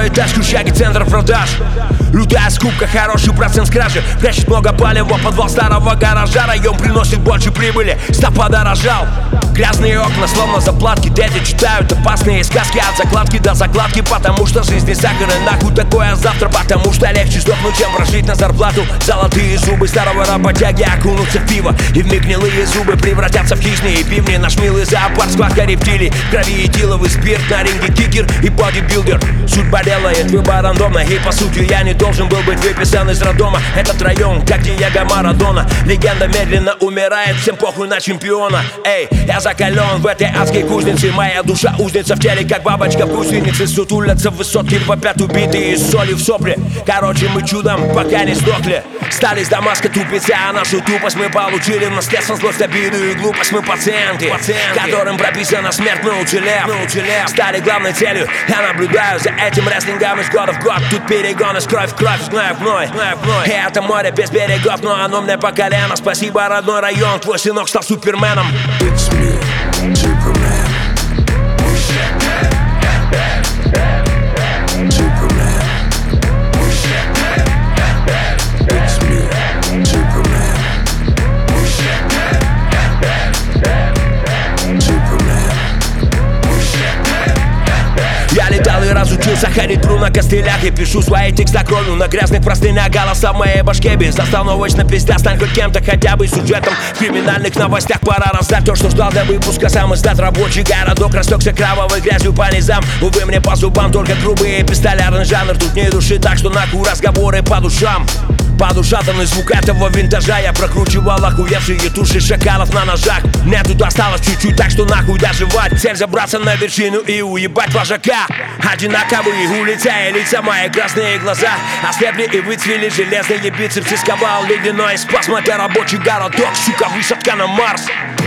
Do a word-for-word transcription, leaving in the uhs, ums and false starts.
этаж, крущаги, центр продаж. Лютая скупка, хороший процент с кражи. Прячет много палева, подвал старого гаража. Район приносит больше прибыли, став подорожал. Грязные окна, словно заплатки. Дети читают опасные сказки от закладки до закладки. Потому что жизнь не сахар, и нахуй такое завтра. Потому что легче сдохнуть, чем прожить на зарплату. Золотые зубы старого работяги окунутся в пиво, и вмиг гнилые зубы превратятся в хищные пивни. Наш милый зоопарк, схватка рептилий. В крови этиловый спирт, на ринге кикер и бодибилдер. Судьба делает выбор рандомно, и по сути я не должен был быть выписан из роддома. Этот район, как Диего Марадона. Легенда медленно умирает, всем похуй на чемпиона. Эй, я закален в этой адской кузнице. Моя душа узница в теле, как бабочка в гусенице. Сутулятся в высотке, вопят убитые из соли в сопли. Короче, мы чудом пока не сдохли. Стали с Дамаска тупицы, а нашу тупость мы получили в наследство. Злость, обиду и глупость, мы пациенты, пациенты, которым прописана смерть, мы уцелев, мы уцелев. Стали главной целью, я наблюдаю за этим рестлингом из года в год. Тут перегон из кровь в кровь, из гноя в гной, гноя в гной. И это море без берегов, но оно мне по колено. Спасибо, родной район, твой сынок стал суперменом. It's me, Superman. Superman. It's me, Superman. Superman. Я летал и разучился ходить тру на костылях. И пишу свои текста кровью на грязных простынях. Голоса в моей башке безостановочно пиздят. Стань хоть кем-то, хотя бы сюжетом в криминальных новостях. Пора раздать то, что ждал до выпуска. Сам издат рабочий городок растекся кровавой грязью по низам. Увы, мне по зубам только грубый эпистолярный жанр. Тут не души, так что нахуй разговоры по душам. Подушатанный звук этого винтажа. Я прокручивал охуевшие туши шакалов на ножах. Мне тут осталось чуть-чуть, так что нахуй доживать. Цель забраться на вершину и уебать вожака. Одинаковые улицы и лица, мои красные глаза ослепли и выцвели железные бицепсы. Сковал ледяной спазм, это рабочий городок, сука, высадка на Марс.